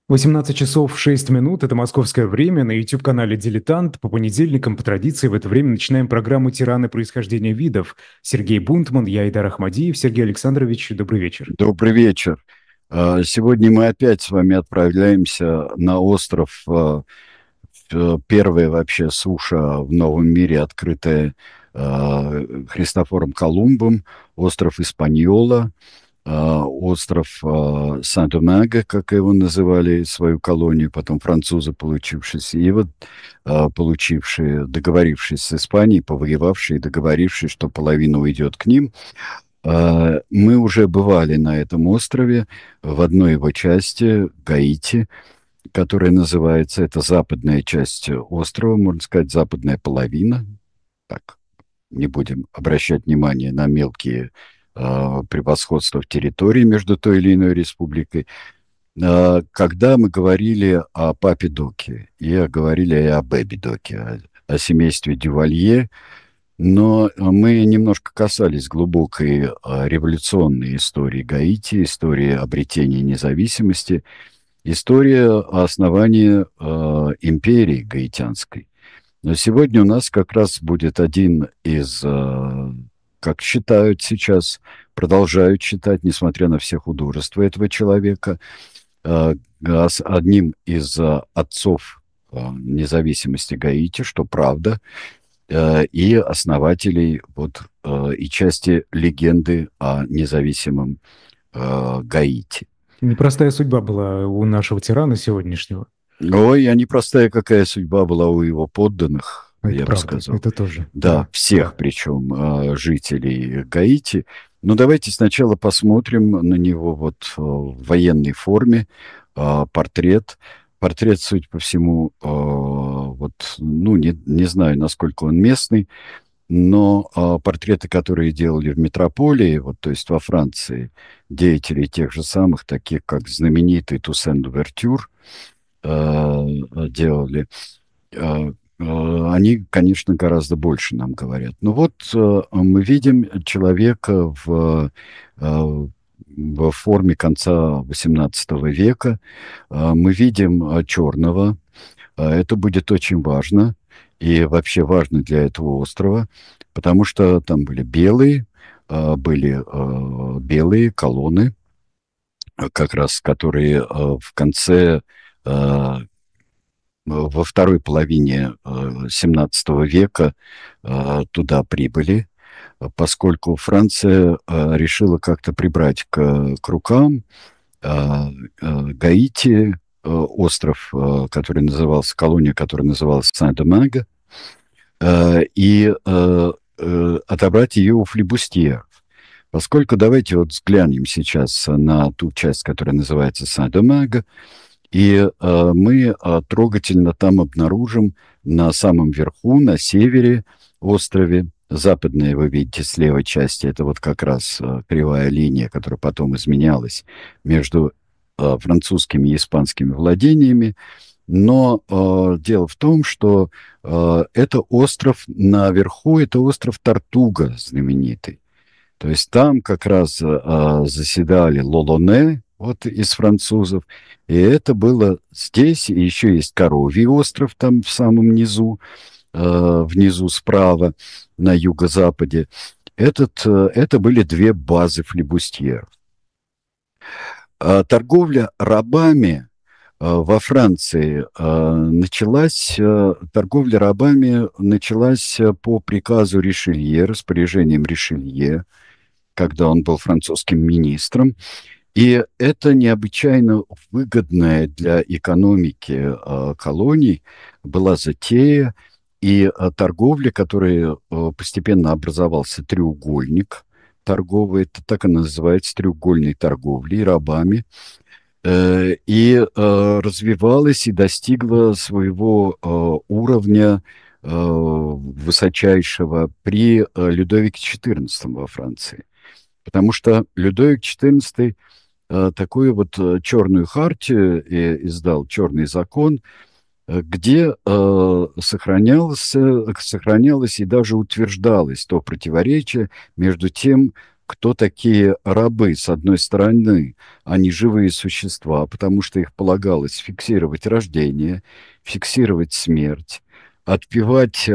18 часов 6 минут– это московское время на YouTube-канале «Дилетант». По понедельникам, по традиции, в это время начинаем программу «Тираны происхождения видов». Сергей Бунтман, я Айдар Ахмадиев. Сергей Александрович, добрый вечер. Добрый вечер. Сегодня мы опять с вами отправляемся на остров, первая вообще суша в новом мире, открытая Христофором Колумбом, остров Испаньола, остров Сан-Доминго, как его называли, свою колонию, потом французы, получившиеся, и вот получившие, договорившись с Испанией, повоевавшие и договорившись, что половина уйдет к ним. Мы уже бывали на этом острове, в одной его части, Гаити, которая называется, это западная часть острова, можно сказать, западная половина. Так, не будем обращать внимание на мелкие превосходства в территории между той или иной республикой. Когда мы говорили о папе Доке, и говорили и о Бэби Доке, о семействе Дювалье, но мы немножко касались глубокой революционной истории Гаити, истории обретения независимости, история основания империи гаитянской. Но сегодня у нас как раз будет один из, как считают сейчас, продолжают считать, несмотря на все художества этого человека, одним из отцов независимости Гаити, что правда, и основателей и части легенды о независимом Гаити. Непростая судьба была у нашего тирана сегодняшнего. Ой, а непростая какая судьба была у его подданных, Это я бы правда, сказал. это тоже, Да, да, всех да. причем жителей Гаити. Но давайте сначала посмотрим на него в военной форме, портрет. Портрет, судя по всему, ну, не знаю, насколько он местный, но портреты, которые делали в метрополии, то есть во Франции, деятелей тех же самых, таких как знаменитый Туссен д'Увертюр, делали, они, конечно, гораздо больше нам говорят. Но мы видим человека в форме конца XVIII века. Мы видим черного. Это будет очень важно и вообще важно для этого острова, потому что там были белые колонны, как раз которые в конце во второй половине XVII века туда прибыли, поскольку Франция решила как-то прибрать к рукам Гаити, остров, который назывался, колония, которая называлась Сан-Доминго, и отобрать ее у флибустьеров. Поскольку давайте взглянем сейчас на ту часть, которая называется Сан-Доминго, и мы трогательно там обнаружим на самом верху, на севере острове, западная, вы видите, с левой части, это как раз кривая линия, которая потом изменялась между французскими и испанскими владениями. Но дело в том, что это остров наверху, это остров Тортуга знаменитый. То есть там как раз заседали Лолоне, из французов. И это было здесь. И еще есть Коровий остров там в самом низу, внизу справа, на юго-западе. Это были две базы флибустьеров. Торговля рабами во Франции торговля рабами началась по приказу Ришелье, распоряжением Ришелье, когда он был французским министром. И это необычайно выгодная для экономики колоний была затея и торговля, которая постепенно образовался треугольник торговый, это так и называется, треугольной торговлей рабами, и развивалась и достигла своего уровня высочайшего при Людовике XIV во Франции. Потому что Людовик XIV такую черную хартию издал, черный закон, где сохранялось и даже утверждалось то противоречие между тем, кто такие рабы. С одной стороны, они живые существа, потому что их полагалось фиксировать рождение, фиксировать смерть, отпевать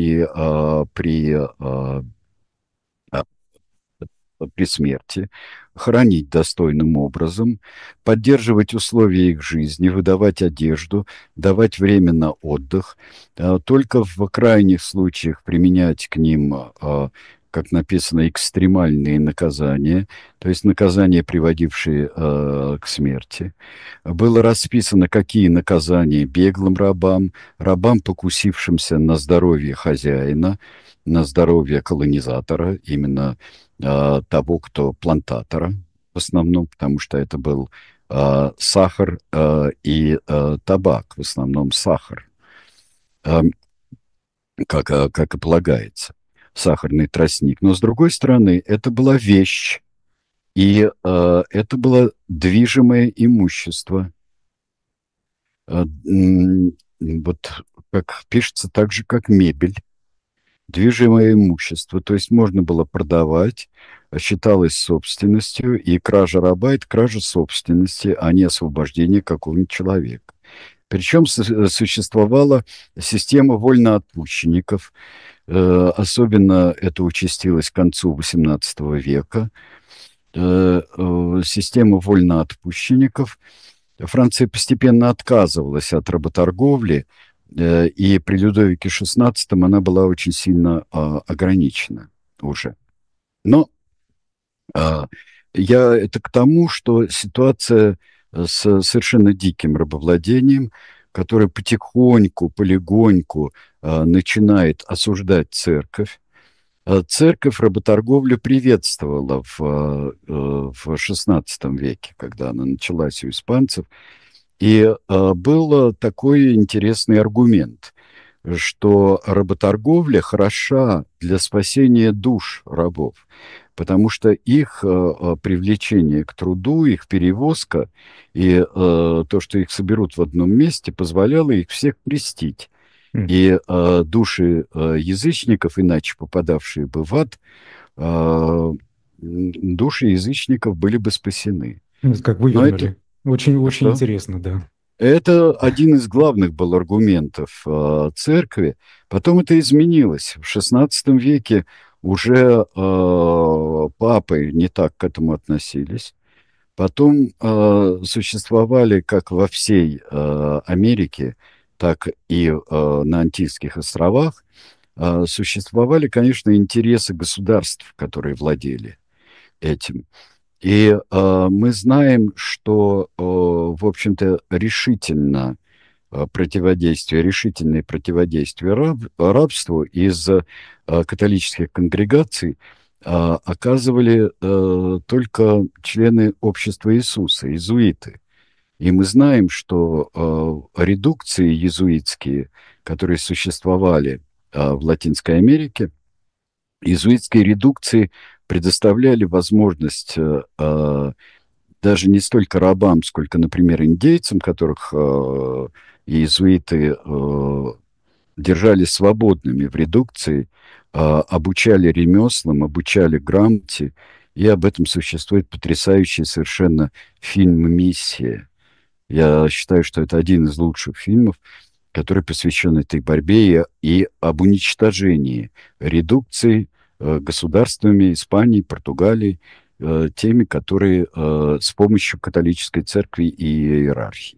а, при смерти, хранить достойным образом, поддерживать условия их жизни, выдавать одежду, давать время на отдых, только в крайних случаях применять к ним, как написано, экстремальные наказания, то есть наказания, приводившие к смерти. Было расписано, какие наказания беглым рабам, рабам, покусившимся на здоровье хозяина, на здоровье колонизатора, именно того, кто плантатора в основном, потому что это был сахар и табак, в основном сахар, э, как и полагается, сахарный тростник. Но, с другой стороны, это была вещь, и это было движимое имущество. Вот как пишется, так же, как мебель, движимое имущество, то есть можно было продавать, считалось собственностью, и кража раба – это кража собственности, а не освобождение какого-нибудь человека. Причем существовала система вольноотпущенников, особенно это участилось к концу XVIII века. Система вольноотпущенников. Франция постепенно отказывалась от работорговли, и при Людовике XVI она была очень сильно ограничена уже. Но а, я это к тому, что ситуация с совершенно диким рабовладением, которое потихоньку, полегоньку начинает осуждать церковь. Церковь работорговлю приветствовала в XVI веке, когда она началась у испанцев. И был такой интересный аргумент, что работорговля хороша для спасения душ рабов, потому что их привлечение к труду, их перевозка и то, что их соберут в одном месте, позволяло их всех крестить. М. И души язычников, иначе попадавшие бы в ад, души язычников были бы спасены. Как вы Но это вернули. Очень, очень что? интересно, да. Это один из главных был аргументов церкви. Потом это изменилось. В XVI веке уже папы не так к этому относились. Потом существовали как во всей Америке, так и на Антильских островах, существовали, конечно, интересы государств, которые владели этим. И мы знаем, что, в общем-то, решительное противодействие рабству из католических конгрегаций оказывали только члены общества Иисуса, иезуиты. И мы знаем, что редукции иезуитские, которые существовали в Латинской Америке, иезуитские редукции предоставляли возможность даже не столько рабам, сколько, например, индейцам, которых иезуиты держали свободными в редукции, обучали ремеслам, обучали грамоте, и об этом существует потрясающий совершенно фильм «Миссия». Я считаю, что это один из лучших фильмов, который посвящен этой борьбе и об уничтожении редукции государствами Испании, Португалии, теми, которые с помощью католической церкви и иерархии.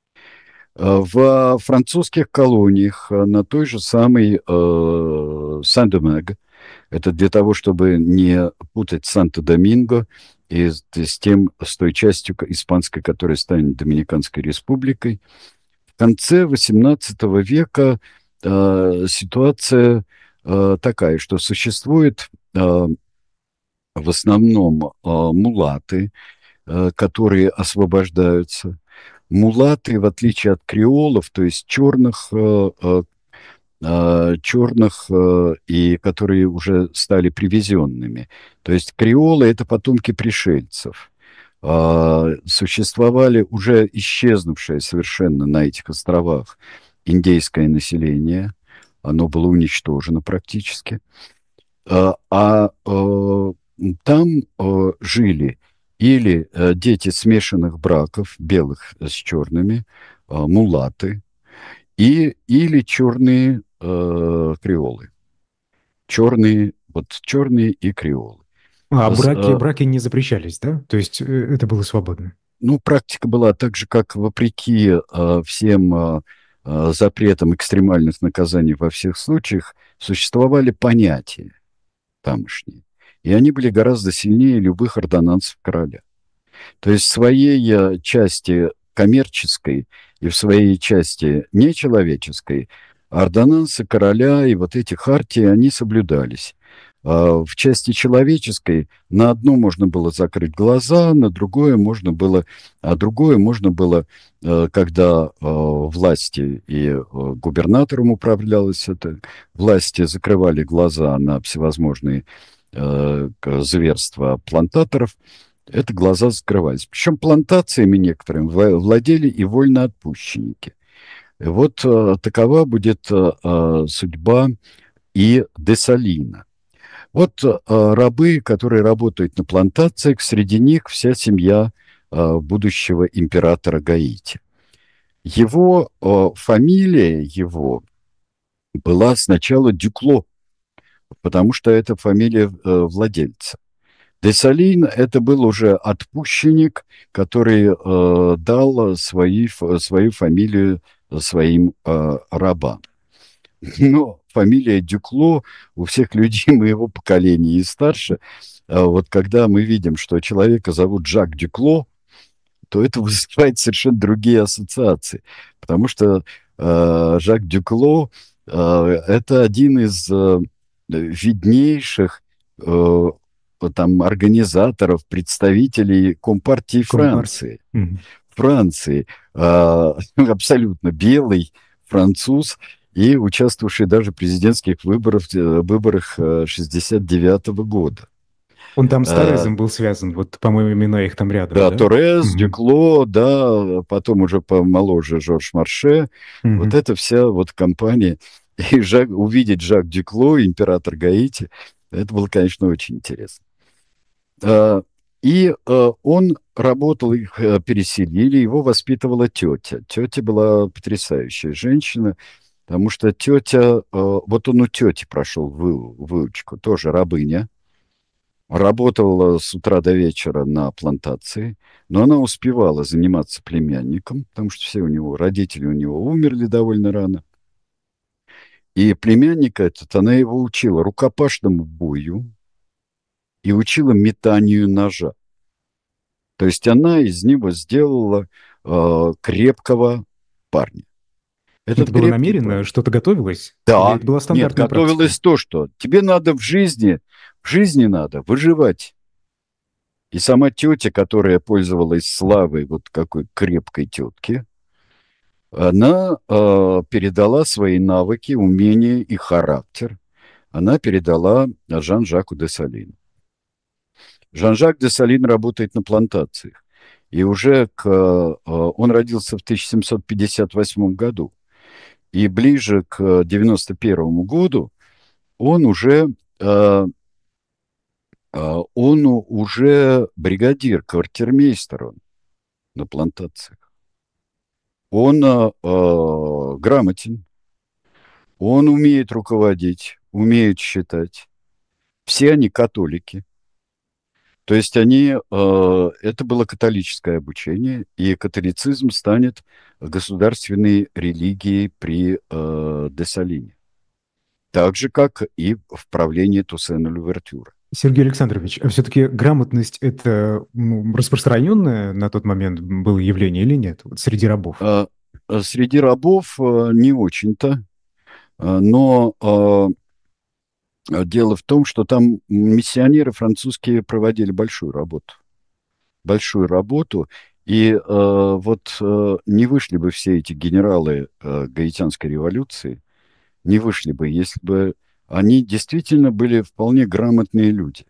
В французских колониях на той же самой Сан-Доминго, это для того, чтобы не путать Санто-Доминго с той частью испанской, которая станет Доминиканской республикой, в конце XVIII века ситуация такая, что существует в основном мулаты, которые освобождаются. Мулаты, в отличие от креолов, то есть черных и которые уже стали привезенными. То есть креолы – это потомки пришельцев. Существовали уже исчезнувшее совершенно на этих островах индейское население. Оно было уничтожено практически. там жили или дети смешанных браков, белых с черными, мулаты, или черные креолы. Черные, вот черные и креолы. А З- браки, э, браки не запрещались, да? То есть это было свободно. Ну, практика была так же, как вопреки всем запретам экстремальных наказаний во всех случаях, существовали понятия тамошние. И они были гораздо сильнее любых ордонансов короля. То есть в своей части коммерческой и в своей части нечеловеческой ордонансы короля и вот эти хартии, они соблюдались. В части человеческой на одно можно было закрыть глаза, на другое можно было, а другое можно было, когда власти и губернатором управлялось это, власти закрывали глаза на всевозможные зверства плантаторов, это глаза закрывались. Причем плантациями некоторым владели и вольноотпущенники. И вот такова будет судьба и Десалина. Вот рабы, которые работают на плантациях, среди них вся семья будущего императора Гаити. Его фамилия его была сначала Дюкло, потому что это фамилия владельца. Десалин — это был уже отпущенник, который дал свою фамилию своим рабам. Но фамилия Дюкло у всех людей моего поколения и старше, вот когда мы видим, что человека зовут Жак Дюкло, то это вызывает совершенно другие ассоциации. Потому что Жак Дюкло это один из виднейших там организаторов, представителей Компартии Компартия. Франции. Мгм. Франции, абсолютно белый француз и участвовавший даже в президентских выборах 69 года. Он там с Э, Торрезом был связан, вот, по-моему, имена их там рядом, Да, да? Торрес, Мгм. Дюкло, да, потом уже помоложе Жорж Марше. Вот Мгм. эта вся вот компания. И увидеть Жак Дюкло, император Гаити, это было, конечно, очень интересно. А, И он работал, их переселили, его воспитывала тетя. Тетя была потрясающая женщина, потому что тетя, вот он у тети прошел выучку, тоже рабыня, работала с утра до вечера на плантации, но она успевала заниматься племянником, потому что все у него, родители у него умерли довольно рано. И племянника этот, она его учила рукопашному бою и учила метанию ножа. То есть она из него сделала крепкого парня. Этот Это было крепкий намеренно? парень. Что-то готовилось? Или Да, это была нет, стандартная практика? готовилось то, что тебе надо в жизни надо выживать. И сама тетя, которая пользовалась славой вот какой крепкой тетки, она передала свои навыки, умения и характер. Она передала Жан-Жаку де Салину. Жан-Жак де Салин работает на плантациях. И уже он родился в 1758 году. И ближе к 91 году он уже, э, он уже бригадир, квартирмейстер он на плантациях. Он грамотен, он умеет руководить, умеет считать. Все они католики. То есть это было католическое обучение, и католицизм станет государственной религией при Дессалине. Так же, как и в правлении Туссена Лувертюра. Сергей Александрович, а все-таки грамотность — это распространенное на тот момент было явление или нет? Вот среди рабов. А, Среди рабов не очень-то, но дело в том, что там миссионеры французские проводили большую работу. Большую работу. И не вышли бы все эти генералы Гаитянской революции, не вышли бы, если бы они действительно были вполне грамотные люди,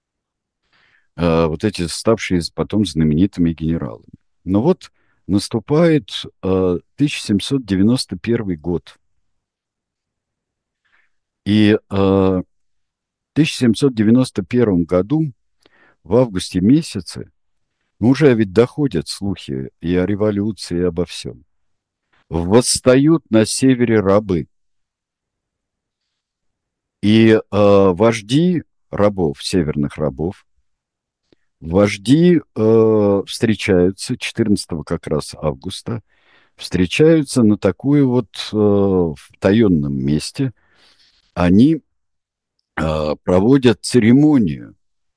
вот эти ставшие потом знаменитыми генералами. Но вот наступает 1791 год. И в 1791 году в августе месяце, ну, уже ведь доходят слухи и о революции, и обо всем. Восстают на севере рабы. И вожди рабов, северных рабов, вожди встречаются 14 как раз августа, встречаются на такую вот в таенном месте. Они проводят церемонию.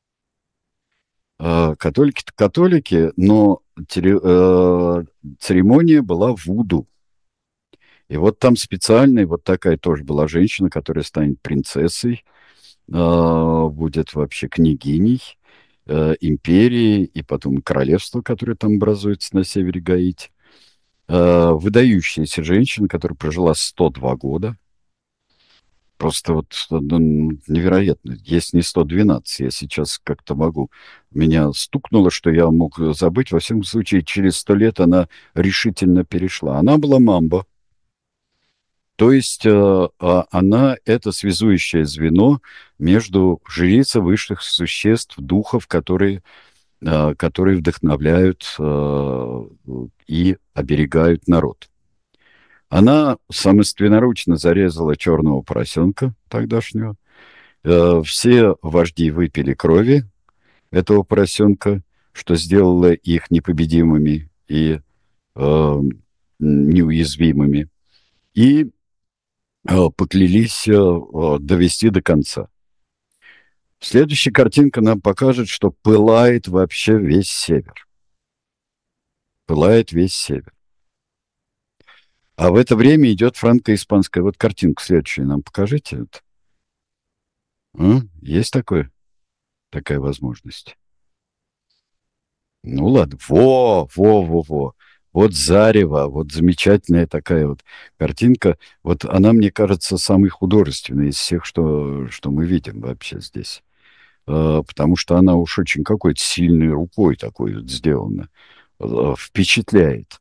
Католики-то католики, но церемония была вуду. И вот там специальная вот такая тоже была женщина, которая станет принцессой, будет вообще княгиней империи и потом королевства, которое там образуется на севере Гаити. Выдающаяся женщина, которая прожила 102 года. Просто вот ну, невероятно. Есть не 112. Я сейчас как-то могу. Меня стукнуло, что я мог забыть. Во всяком случае, через 100 лет она решительно перешла. Она была мамба. То есть она — это связующее звено между жрица высших существ, духов, которые вдохновляют и оберегают народ. Она собственноручно зарезала черного поросенка тогдашнего. Все вожди выпили крови этого поросенка, что сделало их непобедимыми и неуязвимыми. И поклялись довести до конца. Следующая картинка нам покажет, что пылает вообще весь север. Пылает весь север. А в это время идет франко-испанская. Вот картинку следующую нам покажите. Есть такая возможность? Ну ладно. Во. Вот зарево, вот замечательная такая вот картинка. Вот она, мне кажется, самой художественной из всех, что мы видим вообще здесь. Потому что она уж очень какой-то сильной рукой такой вот сделана. Впечатляет.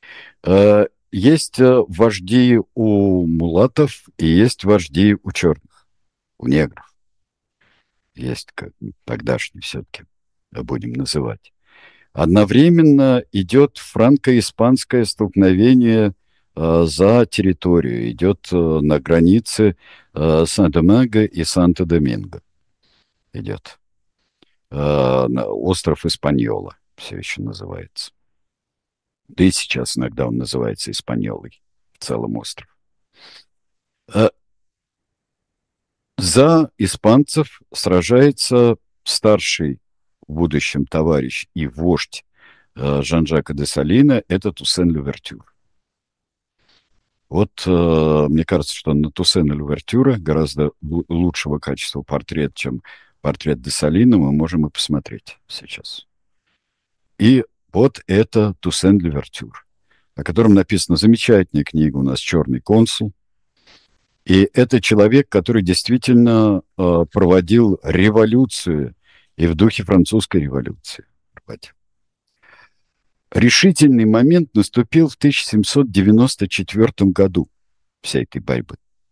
Есть вожди у мулатов и есть вожди у черных, у негров. Есть как тогдашние все-таки, будем называть. Одновременно идет франко-испанское столкновение за территорию. Идет на границе Сан-Доминго и Санто-Доминго. Идет. Остров Испаньола все еще называется. Да и сейчас иногда он называется Испаньолой, в целом остров. За испанцев сражается старший в будущем товарищ и вождь Жан-Жака де Салина, это Туссен Лувертюр. Вот мне кажется, что на Туссена Лувертюра гораздо лучшего качества портрет, чем портрет де Салина, мы можем и посмотреть сейчас. И вот это Туссен Лувертюр, о котором написана замечательная книга у нас «Черный консул». И это человек, который действительно проводил революцию и в духе французской революции. Решительный момент наступил в 1794 году всей этой борьбы.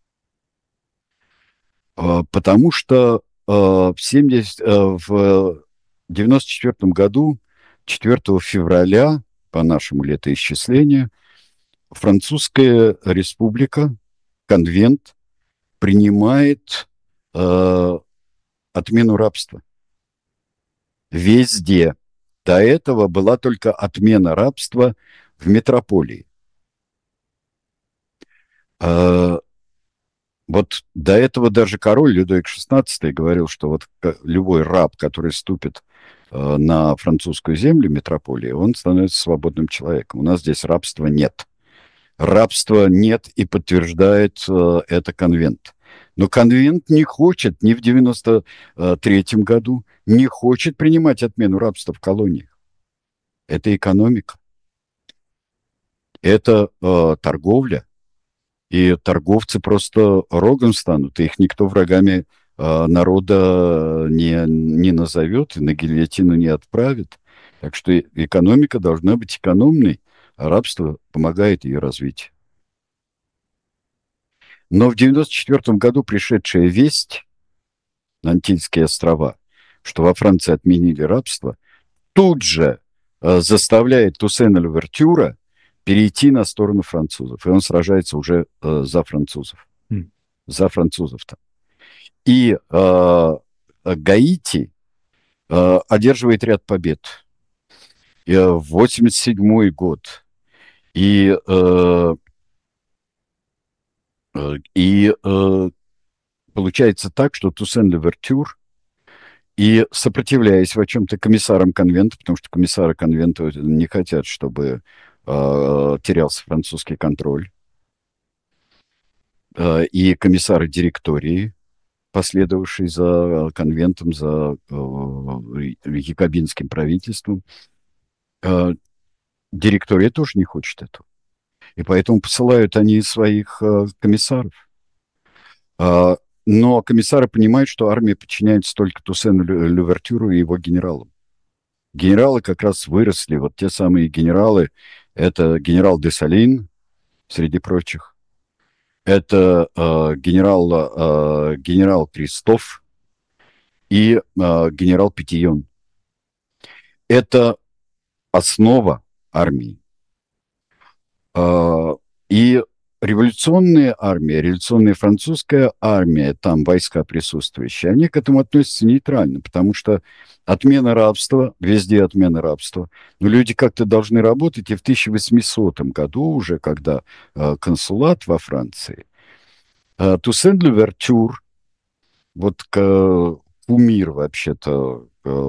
Потому что в 1994 году, 4 февраля, по нашему летоисчислению, Французская республика, конвент, принимает отмену рабства. Везде. До этого была только отмена рабства в метрополии. Вот до этого даже король Людовик XVI говорил, что вот любой раб, который ступит на французскую землю метрополии, он становится свободным человеком. У нас здесь рабства нет. Рабства нет, и подтверждает это конвент. Но конвент не хочет ни в 93-м году, не хочет принимать отмену рабства в колониях. Это экономика. Это торговля. И торговцы просто рогом станут. И их никто врагами народа не назовет и на гильотину не отправит. Так что экономика должна быть экономной, а рабство помогает ее развитию. Но в 1994 году пришедшая весть на Антильские острова что во Франции отменили рабство, тут же заставляет Туссена Лувертюра перейти на сторону французов. И он сражается уже за французов. За французов-то. И Гаити одерживает ряд побед. В 87 год. И получается так, что Туссен Лувертюр, и сопротивляясь в чем-то комиссарам конвента, потому что комиссары конвента не хотят, чтобы терялся французский контроль, и комиссары директории, последовавшие за конвентом, за якобинским правительством, директория тоже не хочет этого. И поэтому посылают они своих комиссаров. Но комиссары понимают, что армия подчиняется только Туссену Лувертюру и его генералам. Генералы как раз выросли, вот те самые генералы, это генерал Десалин, среди прочих, это генерал Кристоф и генерал Петион. Это основа армии. И революционная армия, революционная французская армия, там войска присутствующие, они к этому относятся нейтрально, потому что отмена рабства, везде отмена рабства, но люди как-то должны работать, и в 1800 году уже, когда консулат во Франции, Туссен Лувертюр, вот кумир вообще-то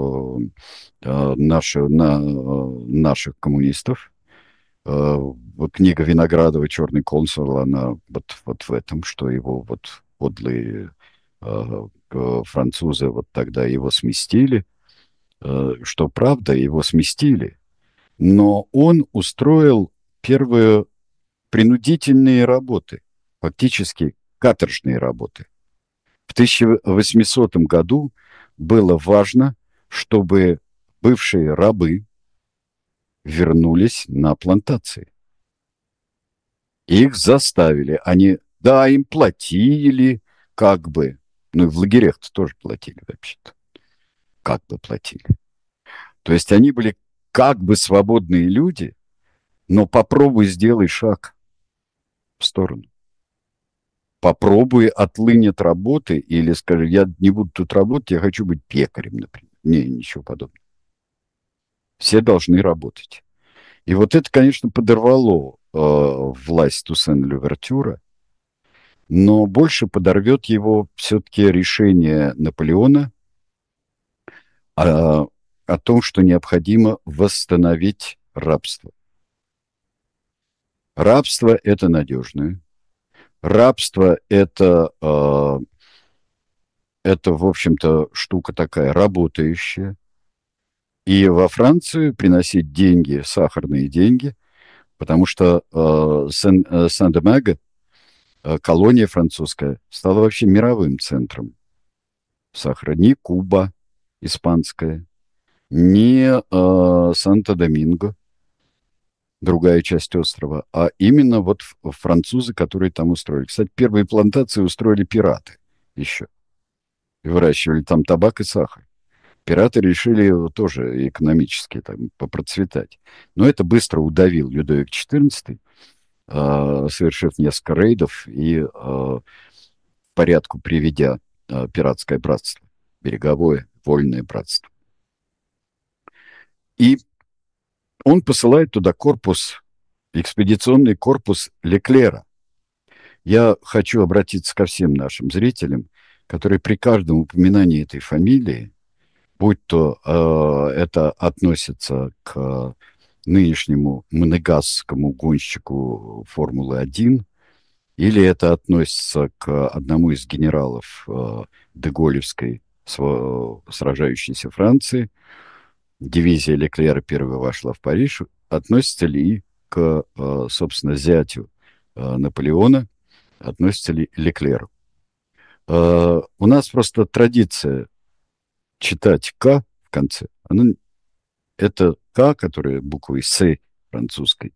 наших коммунистов, вот книга Виноградова «Черный консул», она вот в этом, что его вот подлые французы вот тогда его сместили, что правда, его сместили, но он устроил первые принудительные работы, фактически каторжные работы. В 1800 году было важно, чтобы бывшие рабы вернулись на плантации. Их заставили. Они, да, им платили, как бы. Ну, и в лагерях-то тоже платили, вообще-то. Как бы платили. То есть они были как бы свободные люди, но попробуй сделай шаг в сторону. Попробуй отлынь от работы или скажи, я не буду тут работать, я хочу быть пекарем, например. Не, ничего подобного. Все должны работать. И вот это, конечно, подорвало власть Туссена Лувертюра, но больше подорвет его все-таки решение Наполеона о том, что необходимо восстановить рабство. Рабство – это надежное. Рабство – это, в общем-то, штука такая работающая. И во Францию приносить деньги, сахарные деньги, потому что Сен-Доминго, колония французская, стала вообще мировым центром сахара. Ни Куба испанская, ни Санто-Доминго, другая часть острова, а именно вот французы, которые там устроили. Кстати, первые плантации устроили пираты еще. И выращивали там табак и сахар. Пираты решили тоже экономически там попроцветать. Но это быстро удавил Людовик XIV, совершив несколько рейдов и в порядку приведя пиратское братство, береговое вольное братство. И он посылает туда экспедиционный корпус Леклера. Я хочу обратиться ко всем нашим зрителям, которые при каждом упоминании этой фамилии, будь то это относится к нынешнему монегасскому гонщику Формулы-1, или это относится к одному из генералов деголевской сражающейся Франции, дивизия Леклера первая вошла в Париж, относится ли и к, собственно, зятю Наполеона, относится ли Леклеру. У нас просто традиция читать «К» в конце. Это «К», которая буквой «С» французской,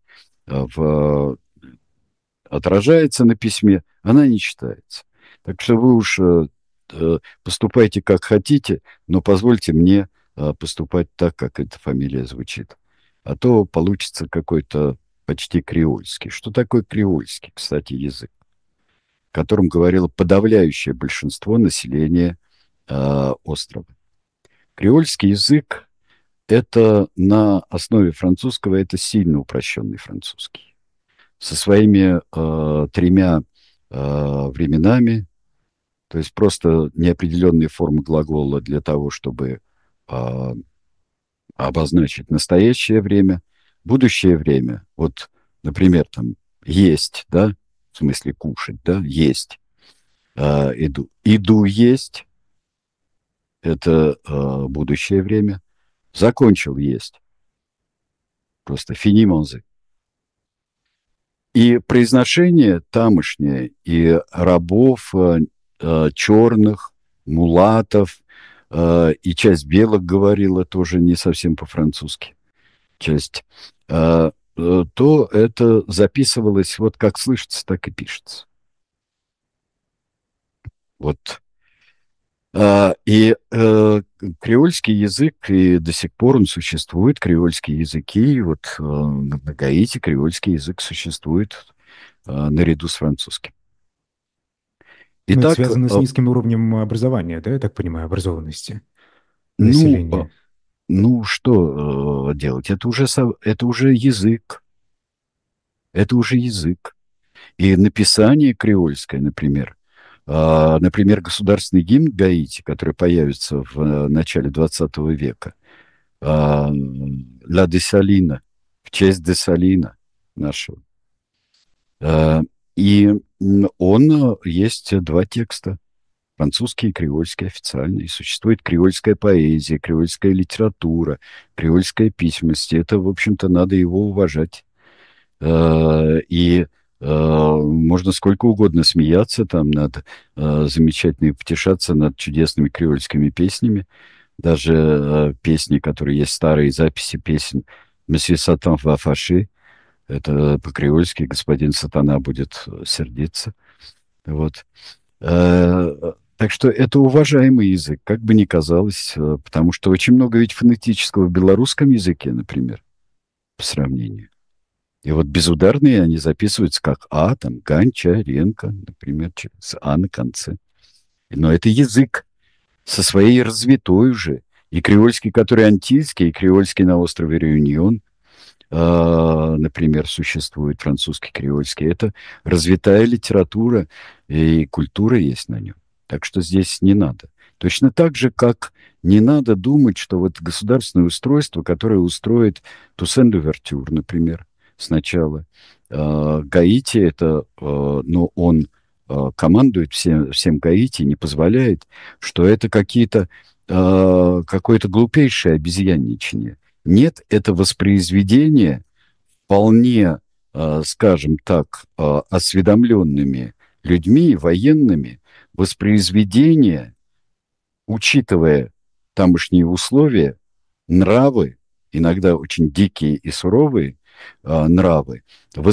отражается на письме, она не читается. Так что вы уж поступайте как хотите, но позвольте мне поступать так, как эта фамилия звучит. А то получится какой-то почти креольский. Что такое креольский, кстати, язык? Которым говорило подавляющее большинство населения острова. Креольский язык – это на основе французского, это сильно упрощенный французский. Со своими тремя временами, то есть просто неопределенные формы глагола для того, чтобы обозначить настоящее время, будущее время. Вот, например, там есть, да, в смысле кушать, да, есть. Иду есть, это будущее время. Закончил есть. Просто fini manger. И произношение тамошнее, и рабов, черных, мулатов, и часть белых говорила тоже не совсем по-французски. Часть. То это записывалось вот как слышится, так и пишется. Вот. Креольский язык, и до сих пор он существует, креольские языки, и вот на Гаити креольский язык существует наряду с французским. Но это Итак, связано с низким уровнем образования, да, я так понимаю, образованности населения. что делать? Это уже язык. Это уже язык. И написание креольское, например, государственный гимн Гаити, который появится в начале 20 века, «Ля Десалина», в честь Десалина нашего. И он есть два текста, французский и креольский официальный. Существует креольская поэзия, креольская литература, креольская письменность. Это, в общем-то, надо его уважать. И можно сколько угодно смеяться там над замечательными, потешаться над чудесными креольскими песнями. Даже песни, которые есть, старые записи песен «Monsieur Satan va fâcher», это по-креольски «Господин Сатана будет сердиться». Вот. Так что это уважаемый язык, как бы ни казалось, потому что очень много ведь фонетического в белорусском языке, например, по сравнению. И вот безударные они записываются как «а», там, «Гончаренко», например, с «а» на конце. Но это язык со своей развитой уже. И креольский, который антильский, и креольский на острове Реюнион, например, существует, французский, креольский. Это развитая литература, и культура есть на нем. Так что здесь не надо. Точно так же, как не надо думать, что вот государственное устройство, которое устроит Туссен-д'Увертюр, например, сначала. Гаити это, но он командует всем Гаити, не позволяет, что это какое-то глупейшее обезьянничание. Нет, это воспроизведение вполне, скажем так, осведомленными людьми, военными, воспроизведение, учитывая тамошние условия, нравы, иногда очень дикие и суровые нравы,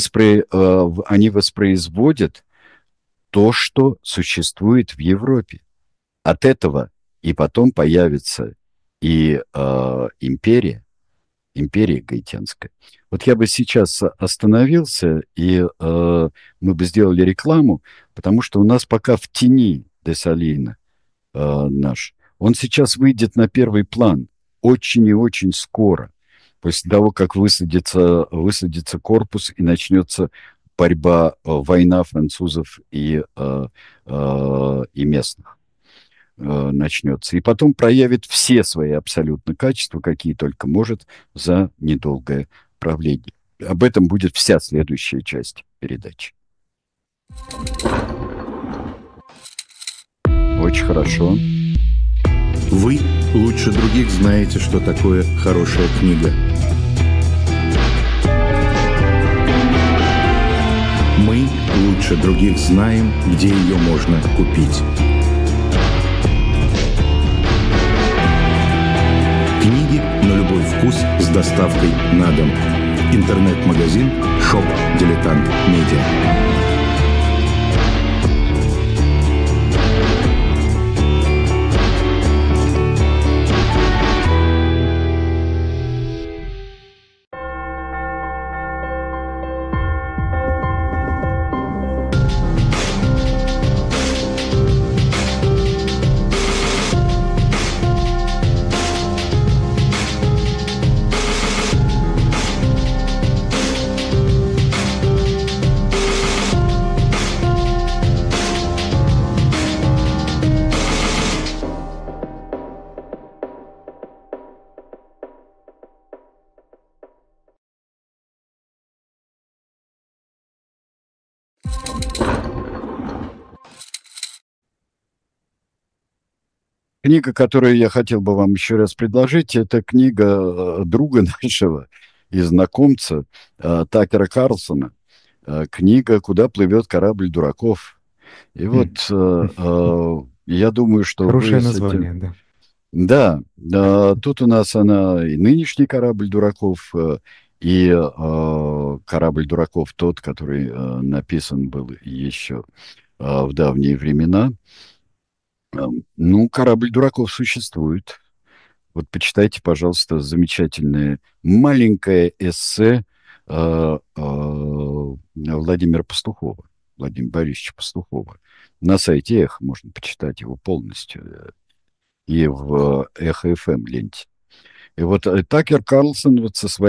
они воспроизводят то, что существует в Европе. От этого и потом появится и империя гаитянская. Вот я бы сейчас остановился, и мы бы сделали рекламу, потому что у нас пока в тени Десалина наш. Он сейчас выйдет на первый план очень и очень скоро, после того, как высадится корпус и начнется борьба, война французов и местных. Начнется. И потом проявит все свои абсолютно качества, какие только может, за недолгое правление. Об этом будет вся следующая часть передачи. Очень хорошо. Вы лучше других знаете, что такое хорошая книга. Мы лучше других знаем, где ее можно купить. Книги на любой вкус с доставкой на дом. Интернет-магазин «Шоп Дилетант Медиа». книга, которую я хотел бы вам еще раз предложить, это книга друга нашего и знакомца Такера Карлсона. Книга «Куда плывет корабль дураков». И вот я думаю, что вы Хорошее с этим... название, да. Да, тут у нас она и нынешний корабль дураков, и корабль дураков тот, который написан был еще в давние времена. Ну, корабль дураков существует. Вот почитайте, пожалуйста, замечательное маленькое эссе Владимира Пастухова, Владимира Борисовича Пастухова. На сайте Эхо можно почитать его полностью. И в Эхо ФМ ленте. И вот Такер Карлсон вот со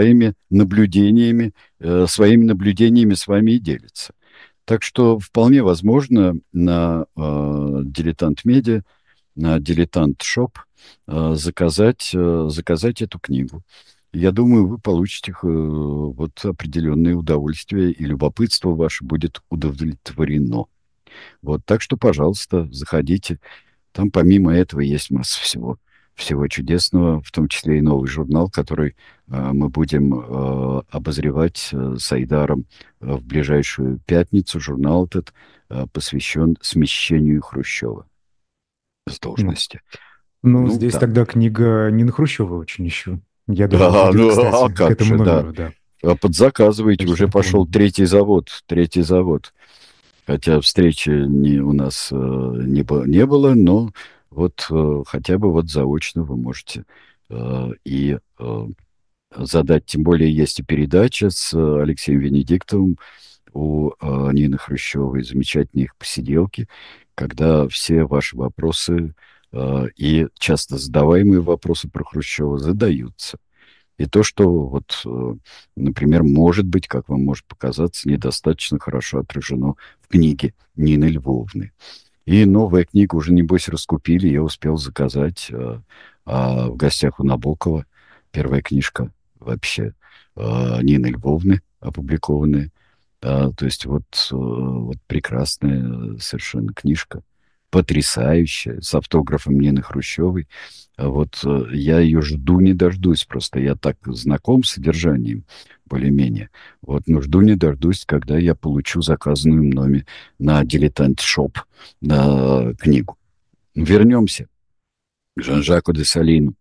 своими наблюдениями с вами и делится. Так что вполне возможно на «Дилетант Медиа», на «Дилетант Шоп» заказать эту книгу. Я думаю, вы получите вот определенные удовольствия, и любопытство ваше будет удовлетворено. Вот, так что, пожалуйста, заходите. Там помимо этого есть масса всего чудесного, в том числе и новый журнал, который мы будем обозревать с Айдаром в ближайшую пятницу. Журнал этот посвящен смещению Хрущева с Ну, должности. ну, Ну, здесь да. тогда книга не на Хрущева очень еще. Я думаю, Да, будет, ну, кстати, а к как этому же, да. номеру, да. Подзаказывайте, Так что уже пошел помню. третий завод. Хотя встречи у нас не было, но вот хотя бы вот заочно вы можете и задать. Тем более есть и передача с Алексеем Венедиктовым у Нины Хрущевой, замечательные их посиделки, когда все ваши вопросы и часто задаваемые вопросы про Хрущева задаются. И то, что вот, например, может быть, как вам может показаться, недостаточно хорошо отражено в книге Нины Львовны. И новая книга уже, небось, раскупили, я успел заказать в гостях у Набокова. Первая книжка вообще Нины Львовны, опубликованная. То есть вот прекрасная совершенно книжка, потрясающая, с автографом Нины Хрущевой. Вот я ее жду не дождусь, просто я так знаком с содержанием более-менее. Вот, но жду не дождусь, когда я получу заказанную мною на «Дилетант Шоп» книгу. Вернемся к Жан-Жаку Дессалину.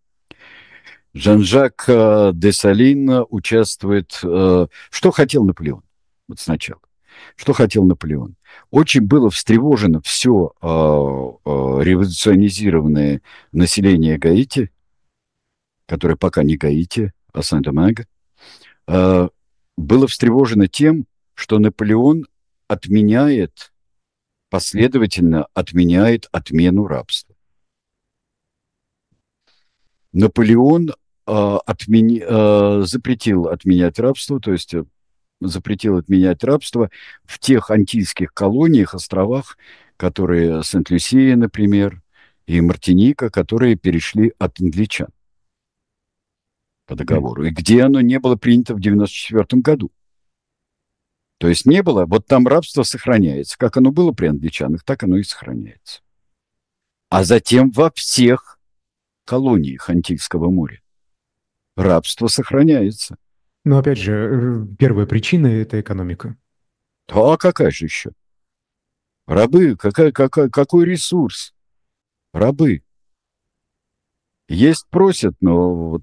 Жан-Жак Дессалин участвует... Что хотел Наполеон? Вот сначала. Что хотел Наполеон? Очень было встревожено все революционизированное население Гаити, которое пока не Гаити, а Сент-Доминго, было встревожено тем, что Наполеон последовательно отменяет отмену рабства. Наполеон запретил отменять рабство, то есть запретил отменять рабство в тех антильских колониях, островах, которые Сент-Люсия, например, и Мартиника, которые перешли от англичан по договору, и где оно не было принято в 1994 году. То есть не было, вот там рабство сохраняется. Как оно было при англичанах, так оно и сохраняется. А затем во всех колониях Антильского моря рабство сохраняется. Но опять же, первая причина – это экономика. А какая же еще? Рабы, какой ресурс? Рабы. Есть просят, но вот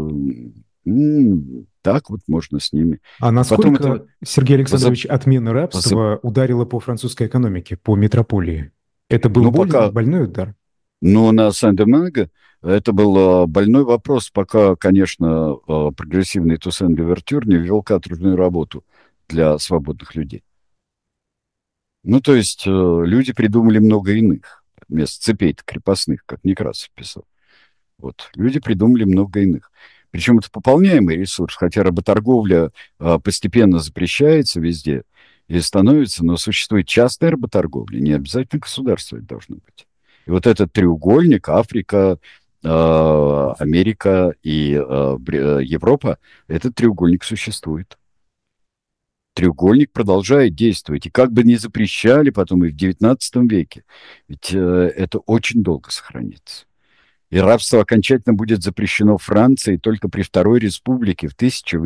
так вот можно с ними. А Потом это насколько, Сергей Александрович, отмена рабства ударила по французской экономике, по метрополии? Это был ну, пока, больной удар? ну, на Сен-Доминго это был больной вопрос, пока, конечно, прогрессивный Туссен Лувертюр не ввел каторжную работу для свободных людей. Ну, то есть люди придумали много иных вместо цепей-то крепостных, как Некрасов писал. Вот. Люди придумали много иных. Причем это пополняемый ресурс, хотя работорговля постепенно запрещается везде и становится, но существует частная работорговля, не обязательно государство это должно быть. И вот этот треугольник Африка, Америка и Европа, этот треугольник существует. Треугольник продолжает действовать. И как бы ни запрещали потом и в XIX веке, ведь это очень долго сохранится. И рабство окончательно будет запрещено Францией только при Второй Республике в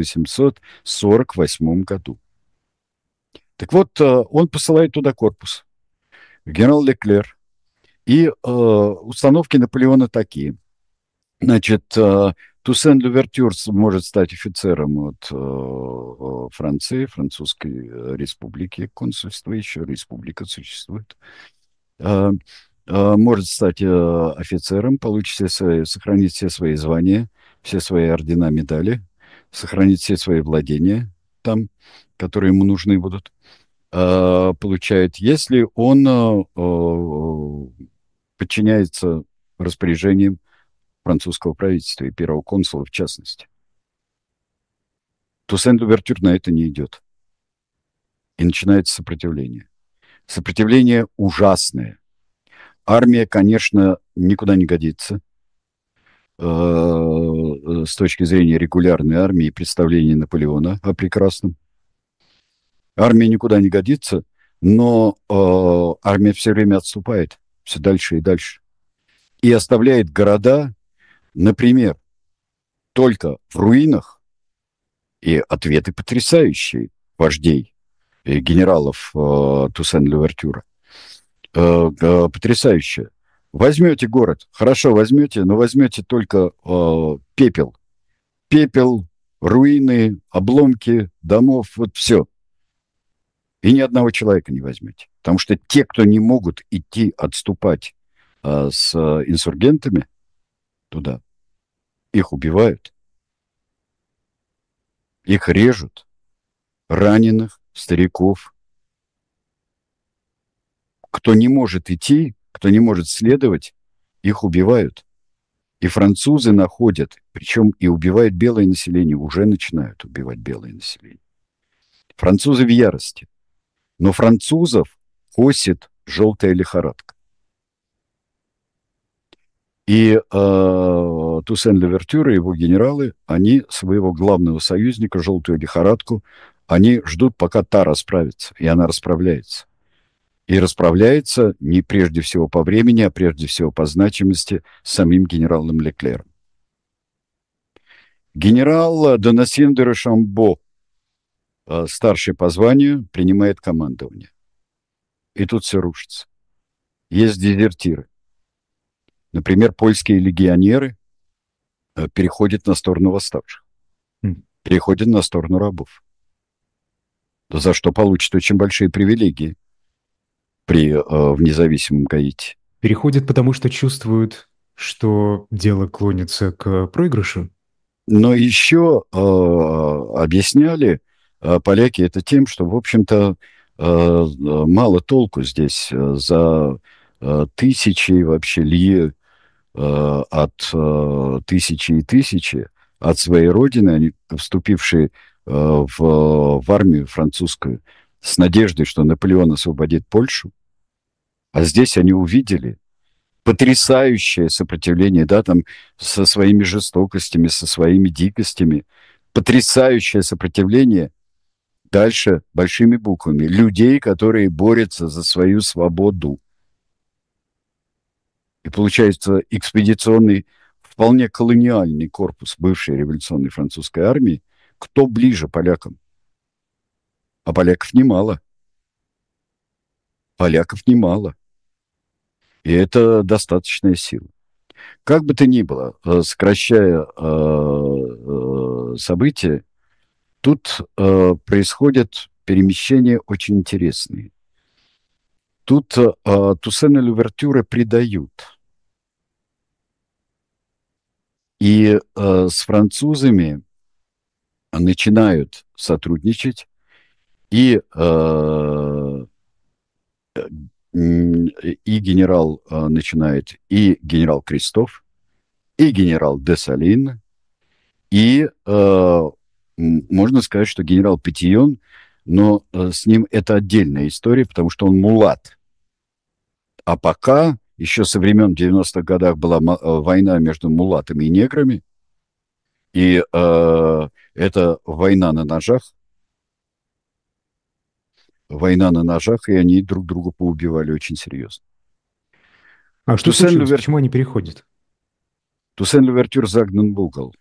1848 году. Так вот, он посылает туда корпус. Генерал Леклер. И установки Наполеона такие. Значит, Туссен Лувертюр может стать офицером от Франции, Французской республики, консульство еще, республика существует. Может стать офицером, сохранить все свои звания, все свои ордена, медали, сохранить все свои владения там, которые ему нужны будут. Получает, если он подчиняется распоряжениям французского правительства и первого консула в частности. Туссен Лувертюр на это не идет. И начинается сопротивление. Сопротивление ужасное. Армия, конечно, никуда не годится с точки зрения регулярной армии и представления Наполеона о прекрасном. Армия никуда не годится, но армия все время отступает, все дальше и дальше. И оставляет города, например, только в руинах, и ответы потрясающие вождей и генералов Туссен Лувертюра. Потрясающе. Возьмете город, хорошо возьмете, но возьмете только пепел. Пепел, руины, обломки домов, вот все. И ни одного человека не возьмете. Потому что те, кто не могут идти отступать с инсургентами туда, их убивают. Их режут. Раненых, стариков. Кто не может идти, кто не может следовать, их убивают. И французы находят, причем и убивают белое население, уже начинают убивать белое население. Французы в ярости. Но французов косит желтая лихорадка. И Туссен Лувертюр и его генералы, они своего главного союзника, желтую лихорадку, они ждут, пока та расправится. И она расправляется. И расправляется не прежде всего по времени, а прежде всего по значимости с самим генералом Леклером. Генерал Донасьен де Рошамбо, старший по званию, принимает командование. И тут все рушится. Есть дезертиры. Например, польские легионеры переходят на сторону восставших. Переходят на сторону рабов. За что получат очень большие привилегии в независимом Гаити. Переходят, потому что чувствуют, что дело клонится к проигрышу? Но еще объясняли поляки это тем, что, в общем-то, мало толку здесь за тысячи, вообще лье от тысячи и тысячи от своей родины, они вступившие в армию французскую с надеждой, что Наполеон освободит Польшу. А здесь они увидели потрясающее сопротивление, да, там, со своими жестокостями, со своими дикостями. Потрясающее сопротивление дальше большими буквами. Людей, которые борются за свою свободу. И получается экспедиционный, вполне колониальный корпус бывшей революционной французской армии. Кто ближе полякам? А поляков немало. Поляков немало. И это достаточная сила. Как бы то ни было, сокращая события, тут происходят перемещения очень интересные. Тут Туссена Лувертюра предают. И с французами начинают сотрудничать, и генерал начинает, и генерал Кристоф, и генерал Десалин, и можно сказать, что генерал Петион, но с ним это отдельная история, потому что он мулат. А пока, еще со времен 90-х годах была война между мулатами и неграми, и это война на ножах, и они друг друга поубивали очень серьезно. А что случилось? Почему они переходят? Туссен-Лувертюр загнан в угол.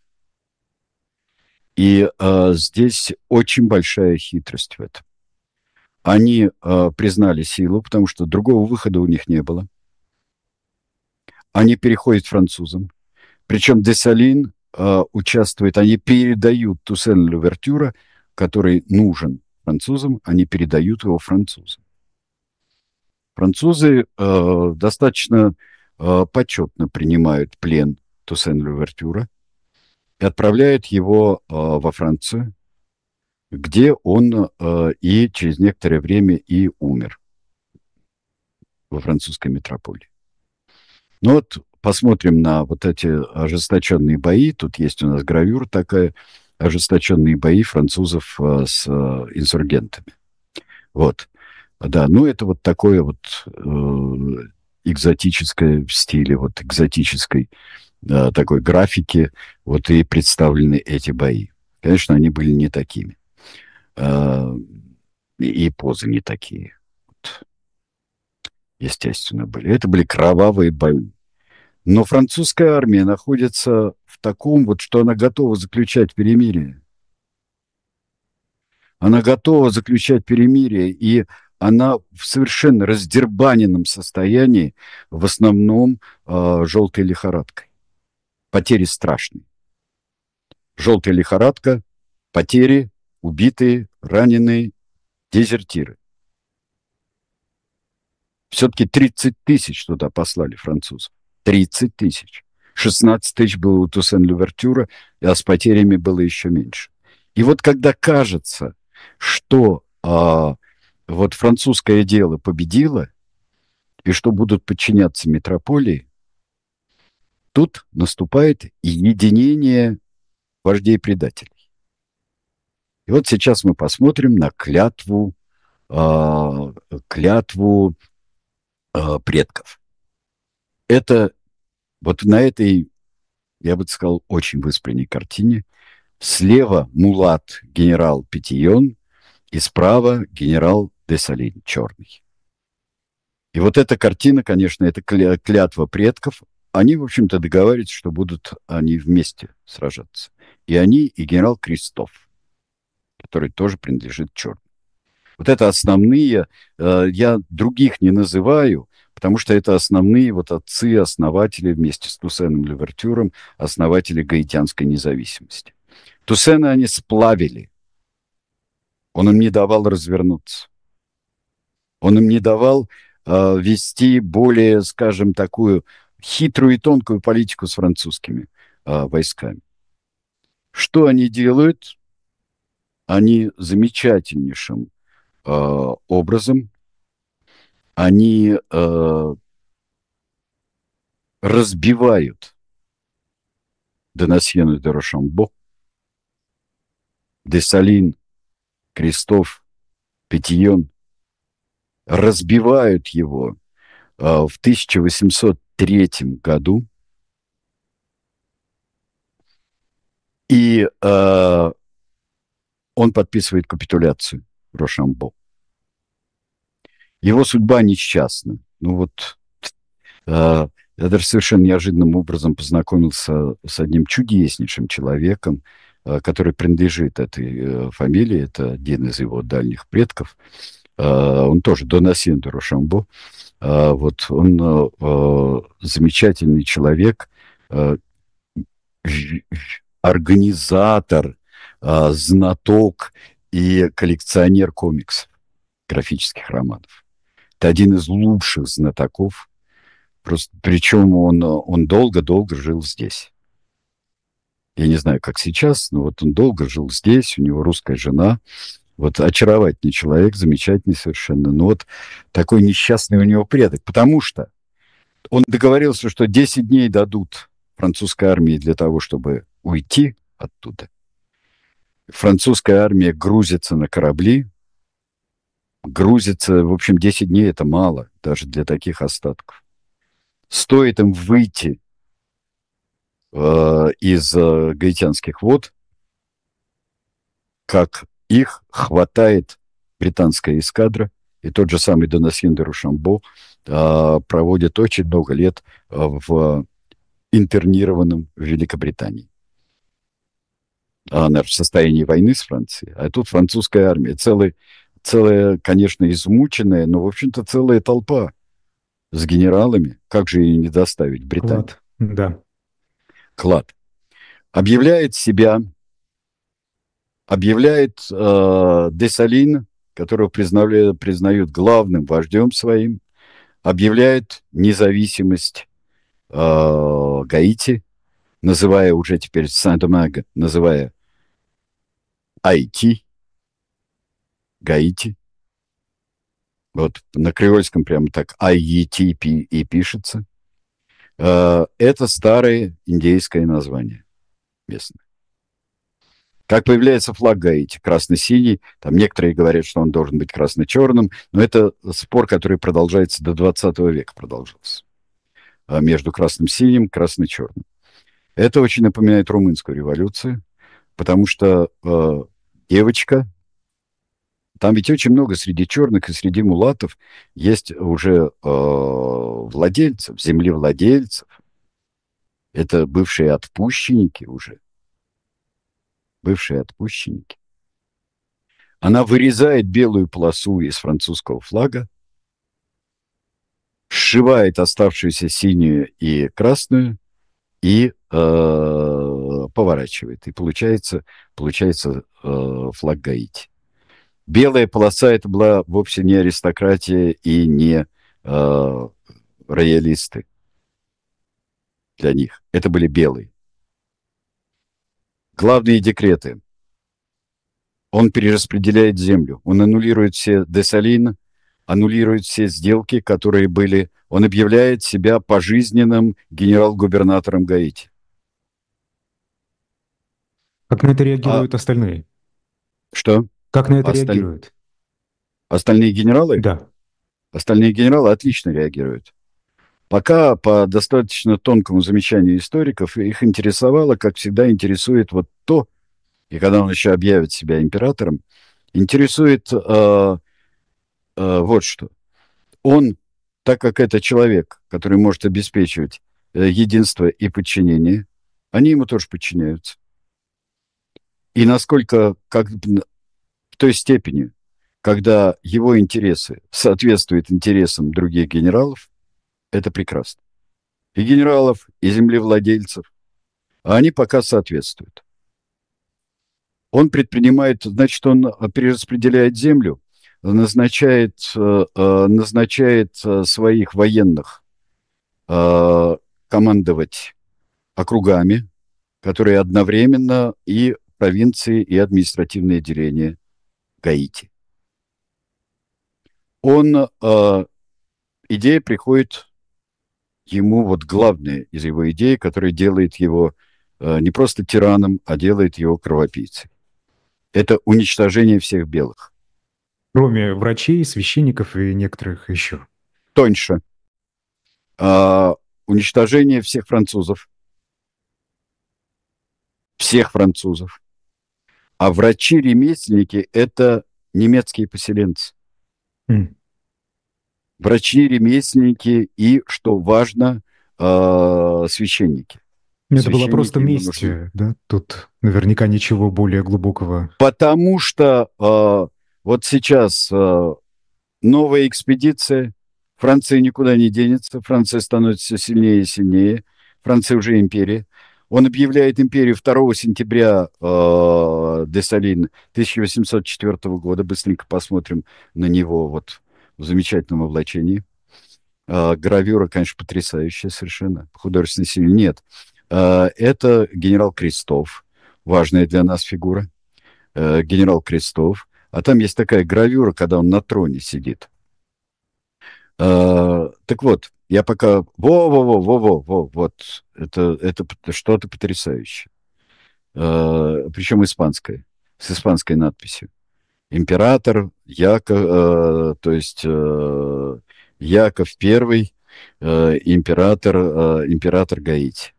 И здесь очень большая хитрость в этом. Они признали силу, потому что другого выхода у них не было. Они переходят французам. Причем Десалин участвует, они передают Туссен-Лувертюра, который нужен французам, они передают его французам. Французы достаточно почетно принимают плен Туссен-Лувертюра и отправляют его во Францию, где он и через некоторое время и умер во французской метрополии. Ну вот посмотрим на вот эти ожесточенные бои. Тут есть у нас гравюра такая, ожесточенные бои французов с инсургентами. Вот. Да, ну это вот такое вот экзотическое в стиле, вот экзотической такой графики, вот и представлены эти бои. Конечно, они были не такими. И позы не такие. Вот. Естественно, были. Это были кровавые бои. Но французская армия находится в таком вот, что она готова заключать перемирие. Она готова заключать перемирие, и она в совершенно раздербаненном состоянии, в основном желтой лихорадкой. Потери страшные. Желтая лихорадка, потери, убитые, раненые, дезертиры. Все-таки 30 тысяч туда послали французов. 30 тысяч. 16 тысяч было у Туссен-Лувертюра, а с потерями было еще меньше. И вот когда кажется, что вот французское дело победило, и что будут подчиняться метрополии, тут наступает единение вождей-предателей. И вот сейчас мы посмотрим на клятву предков. Это вот на этой, я бы сказал, очень выспренней картине. Слева Мулат, генерал Петион, и справа генерал Десалин, черный. И вот эта картина, конечно, это клятва предков. Они, в общем-то, договариваются, что будут они вместе сражаться. И они, и генерал Кристоф, который тоже принадлежит черным. Вот это основные, я других не называю, потому что это основные вот отцы-основатели вместе с Туссеном Лувертюром, основатели гаитянской независимости. Туссена они сплавили. Он им не давал развернуться. Он им не давал вести более, скажем, такую хитрую и тонкую политику с французскими войсками. Что они делают? Они замечательнейшим образом, они разбивают Донасьену де Рошамбо, Десалин, Кристоф, Петион, разбивают его в 1803 году, и он подписывает капитуляцию Рошамбо. Его судьба несчастна. Ну вот, я даже совершенно неожиданным образом познакомился с одним чудеснейшим человеком, который принадлежит этой фамилии. Это один из его дальних предков. Он тоже Донасьен де Рошамбо. Вот он замечательный человек, организатор, знаток и коллекционер комиксов, графических романов. Это один из лучших знатоков. Просто, причем он долго-долго жил здесь. Я не знаю, как сейчас, но вот он долго жил здесь, у него русская жена. Вот очаровательный человек, замечательный совершенно. Но вот такой несчастный у него предок. Потому что он договорился, что 10 дней дадут французской армии для того, чтобы уйти оттуда. Французская армия грузится на корабли. Грузится, в общем, 10 дней это мало, даже для таких остатков. Стоит им выйти из гаитянских вод, как их хватает британская эскадра, и тот же самый Донасьен де Рошамбо проводит очень много лет в интернированным в Великобритании. А она в состоянии войны с Францией. А тут французская армия. Целая, конечно, измученная, но, в общем-то, целая толпа с генералами. Как же ее не доставить в Британию? Клад, да. Клад. Объявляет Десалин, которого признают главным вождем своим, объявляет независимость Гаити, называя уже теперь Сен-Доминго, называя Айти, Гаити. Вот на креольском прямо так Айти и пишется. Это старое индейское название местное. Как появляется флаг Гаити? Красно-синий. Там некоторые говорят, что он должен быть красно-черным, но это спор, который продолжается до 20 века, продолжался. Между красным-синим и красно-черным. Это очень напоминает румынскую революцию, потому что девочка, там ведь очень много среди черных и среди мулатов есть уже владельцев, землевладельцев. Это бывшие отпущенники уже. Бывшие отпущенники. Она вырезает белую полосу из французского флага, сшивает оставшуюся синюю и красную и поворачивает. И получается флаг Гаити. Белая полоса — это была вовсе не аристократия и не роялисты для них. Это были белые. Главные декреты. Он перераспределяет землю. Он аннулирует все Десалин, аннулирует все сделки, которые были. Он объявляет себя пожизненным генерал-губернатором Гаити. Как на это реагируют остальные? Что? Как на это реагируют? Остальные генералы? Да. Остальные генералы отлично реагируют. Пока по достаточно тонкому замечанию историков их интересовало, как всегда интересует вот то, и когда он еще объявит себя императором, интересует вот что. Он, так как это человек, который может обеспечивать единство и подчинение, они ему тоже подчиняются. И насколько, в той степени, когда его интересы соответствуют интересам других генералов, это прекрасно. И генералов, и землевладельцев. А они пока соответствуют. Он предпринимает, значит, он перераспределяет землю, назначает своих военных командовать округами, которые одновременно и провинции, и административные деления Гаити. Идея приходит ему, вот главная из его идей, которая делает его не просто тираном, а делает его кровопийцей. Это уничтожение всех белых. Кроме врачей, священников и некоторых еще. Тоньше. Уничтожение всех французов. Всех французов. А врачи-ремесленники — это немецкие поселенцы. Врачи-ремесленники и, что важно, священники. Это была просто месть, да? Тут наверняка ничего более глубокого. Потому что вот сейчас новая экспедиция, Франция никуда не денется, Франция становится все сильнее и сильнее, Франция уже империя. Он объявляет империю 2 сентября Десалин 1804 года. Быстренько посмотрим на него вот в замечательном облачении. Гравюра, конечно, потрясающая совершенно. Художественный стиль нет. Это генерал Крестов, важная для нас фигура. Генерал Крестов. А там есть такая гравюра, когда он на троне сидит. Так вот, я пока... Вот. Это что-то потрясающее. Причем испанское. С испанской надписью. Император Яков, то есть Яков I, император Гаити.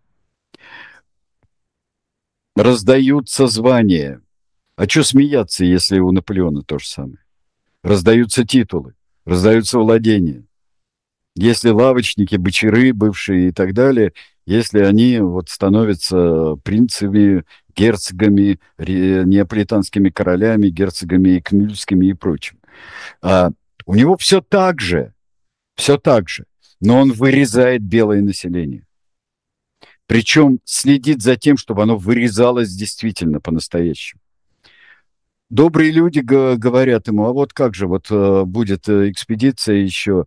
Раздаются звания. А что смеяться, если у Наполеона то же самое? Раздаются титулы, раздаются владения. Если лавочники, бочары бывшие и так далее, если они вот становятся принцами, герцогами, неаполитанскими королями, герцогами экмюльскими и прочим. А у него все так же, но он вырезает белое население. Причем следит за тем, чтобы оно вырезалось действительно по-настоящему. Добрые люди говорят ему, а вот как же, вот будет экспедиция еще,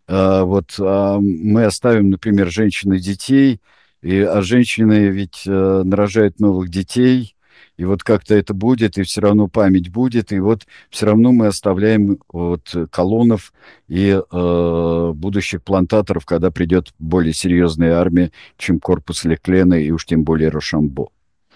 мы оставим, например, женщин и детей, а женщины ведь нарожают новых детей, и вот как-то это будет, и все равно память будет, и вот все равно мы оставляем вот колонов и будущих плантаторов, когда придет более серьезная армия, чем корпус Леклена и уж тем более Рошамбо.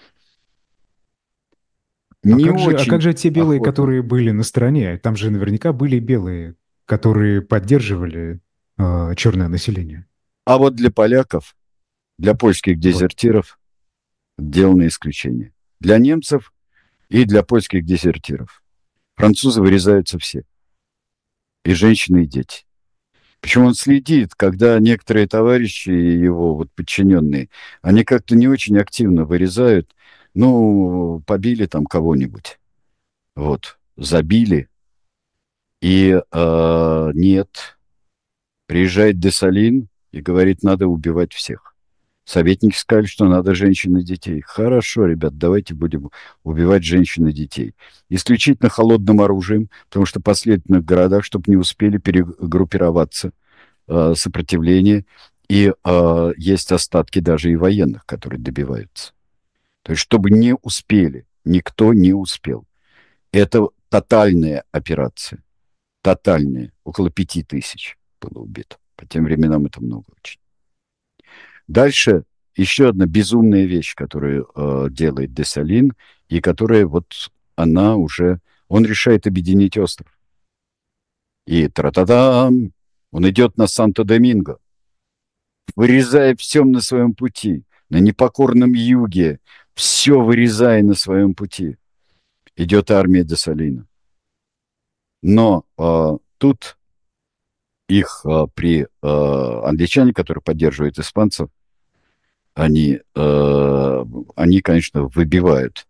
Не А как очень же те белые, охотно. которые были на стороне? Там же наверняка были белые, которые поддерживали черное население. А вот для поляков, для польских Вот. дезертиров сделано исключение. Для немцев и для польских дезертиров. Французы вырезаются все. И женщины, и дети. Причем он следит, когда некоторые товарищи его, вот подчиненные, они как-то не очень активно вырезают, ну, побили там кого-нибудь, вот, забили, и нет, приезжает Десалин и говорит, надо убивать всех. Советники сказали, что надо женщин и детей. Хорошо, ребят, давайте будем убивать женщин и детей. Исключительно холодным оружием, потому что в последних городах, чтобы не успели перегруппироваться, сопротивление, и есть остатки даже и военных, которые добиваются. То есть, чтобы не успели, никто не успел. Это тотальная операция. Тотальная. Около 5000 было убито. По тем временам это много очень. Дальше еще одна безумная вещь, которую делает Десалин, и которая вот она уже... Он решает объединить остров. И тра-та-дам! Он идет на Санто-Доминго, вырезая все на своем пути, на непокорном юге, все вырезая на своем пути. Идет армия Десалина. Но тут их англичане, которые поддерживают испанцев, они, конечно, выбивают,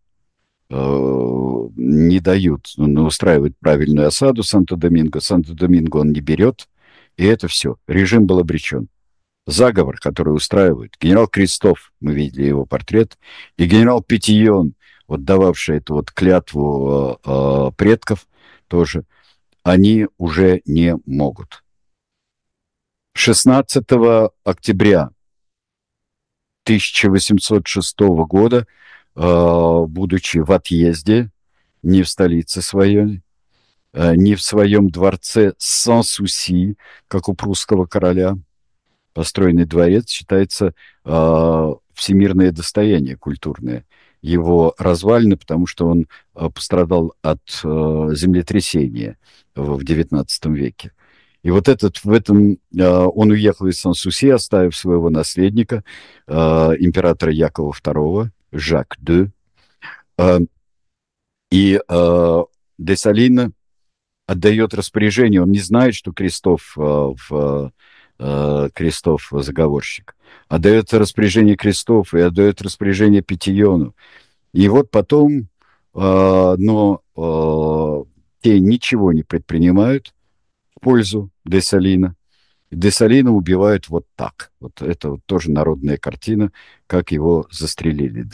не дают, устраивают правильную осаду Санто-Доминго. Санто-Доминго он не берет, и это все. Режим был обречен. Заговор, который устраивают. Генерал Крестов, мы видели его портрет, и генерал Петион, вот дававший эту вот клятву предков тоже, они уже не могут. 16 октября 1806 года, будучи в отъезде, не в столице своей, не в своем дворце Сан-Суси, как у прусского короля, построенный дворец считается всемирное достояние культурное. Его развалины, потому что он пострадал от землетрясения в XIX веке. И вот он уехал из Сан-Суси, оставив своего наследника, императора Якова II, Жак Де. И Десалин отдает распоряжение, он не знает, что Крестов заговорщик, отдает распоряжение Крестов и отдает распоряжение Петиону. И вот потом, те ничего не предпринимают в пользу Десалина. Десалина убивают вот так. Вот это вот тоже народная картина, как его застрелили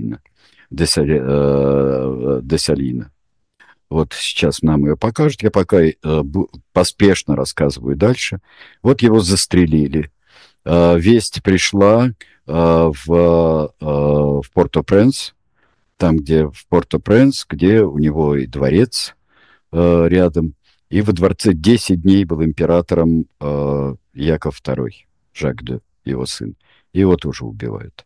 Десалина. Вот сейчас нам ее покажут. Я пока поспешно рассказываю дальше. Вот его застрелили. Весть пришла в Порто-Пренс, там, где в Порто-Пренс, где у него и дворец рядом. И во дворце 10 дней был императором Яков II, Жак де, его сын. Его тоже убивают.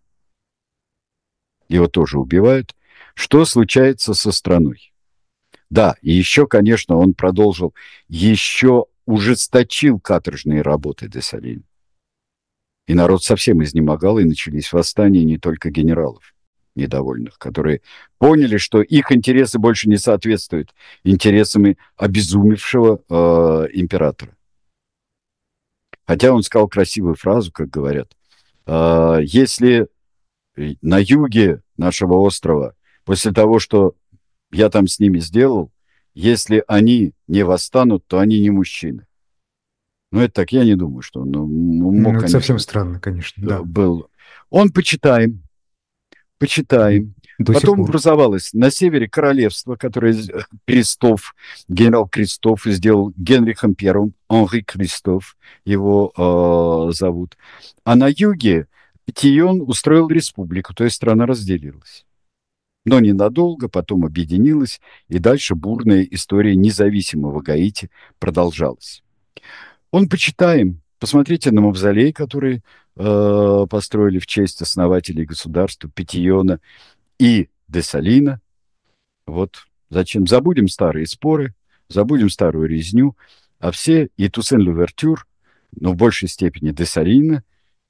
Что случается со страной? Да, и еще, конечно, он продолжил, еще ужесточил каторжные работы Десалин. И народ совсем изнемогал, и начались восстания не только генералов недовольных, которые поняли, что их интересы больше не соответствуют интересам обезумевшего императора. Хотя он сказал красивую фразу, как говорят, Если на юге нашего острова, после того, что я там с ними сделал, если они не восстанут, то они не мужчины. Ну, это так, я не думаю, что он Ну, мог, это совсем конечно, странно, конечно, да. был. Он почитаем. До сих Потом пор. образовалось на севере королевство, которое Крестов, генерал Крестов сделал Генрихом Первым, Анри Кристоф его зовут. А на юге Петион устроил республику, то есть страна разделилась. Но ненадолго, потом объединилась, и дальше бурная история независимого Гаити продолжалась. Он почитаем. Посмотрите на мавзолей, который построили в честь основателей государства Петиона и Десалина. Вот зачем? Забудем старые споры, забудем старую резню, а все и Туссен Лувертюр, но в большей степени Десалина,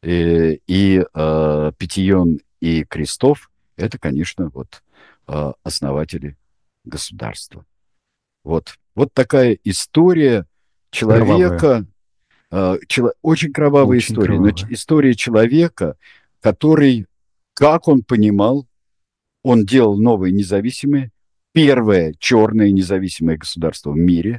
Петион и Крестов, это, конечно, вот основатели государства. Вот такая история Кровавая. человека, очень кровавая Очень история, но кровавая. история человека, который, как он понимал, он делал новое независимое, первое черное независимое государство в мире.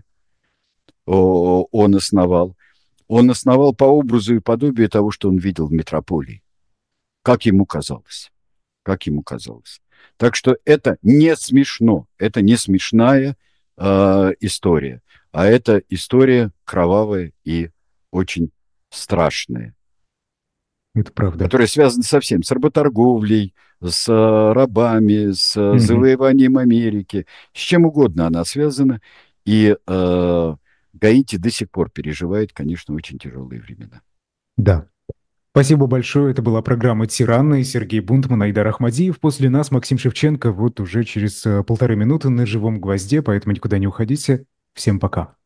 Он основал. Он основал по образу и подобию того, что он видел в метрополии. Как ему казалось. Как ему казалось. Так что это не смешно. Это не смешная история. А это история кровавая и очень страшная, Это правда. которая связана со всем, с работорговлей, с рабами, с Мгм. завоеванием Америки, с чем угодно она связана. И Гаити до сих пор переживает, конечно, очень тяжелые времена. Да. Спасибо большое. Это была программа «Тираны». Сергей Бунтман, Айдар Ахмадиев. После нас Максим Шевченко. Вот уже через 1,5 минуты на живом гвозде, поэтому никуда не уходите. Всем пока.